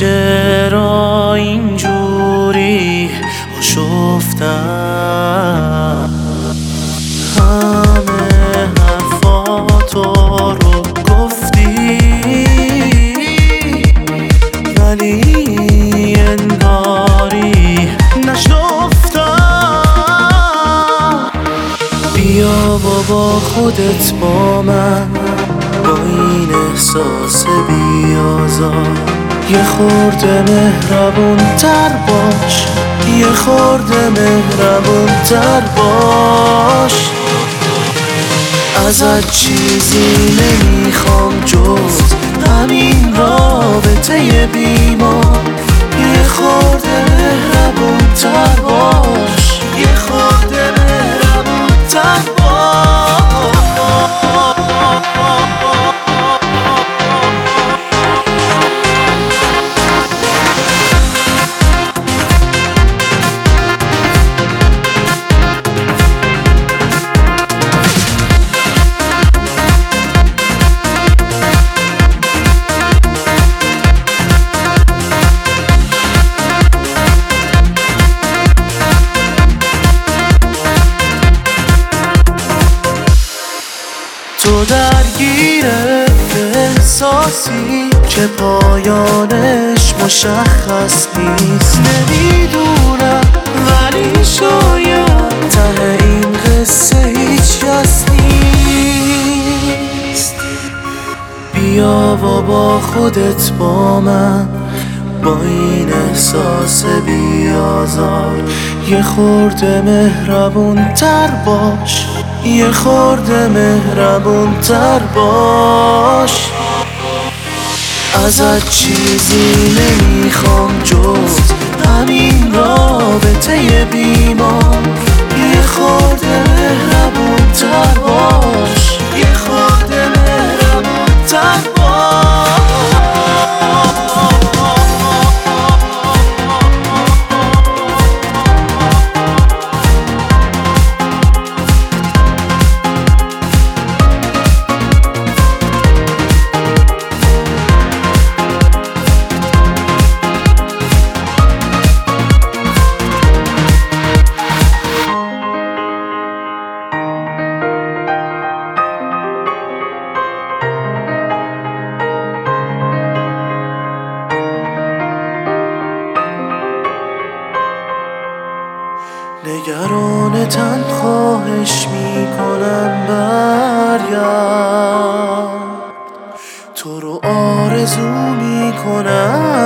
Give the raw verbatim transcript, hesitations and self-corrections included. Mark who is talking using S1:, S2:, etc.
S1: چرا اینجوری آشفتم؟ همه حرفاتو رو گفتی ولی انگاری نشنفتم. بیا بابا خودت با من، با این احساس بیازار یه خورده مهربون تر باش، یه خورده مهربون تر باش. ازت چیزی نمیخوام جز همین رابطه بیمار. یه خورده مهربون تر باش، یه خورده مهربون تر باش. تو درگیر احساسی که پایانش مشخص نیست. نمیدونم ولی شاید ته این قصه هیچ کس نیست. بیا بابا خودت با من، با این احساس بیازار یه خورده مهربون تر باش، یه خورده مهربون تر باش. ازت چیزی نمیخوام جز همین رابطه بیمار. یه خورده مهربون تر باش، یه خورده مهربون تر باش. نگران تن خواهش میکنم برگرد، تو رو آرزو میکنم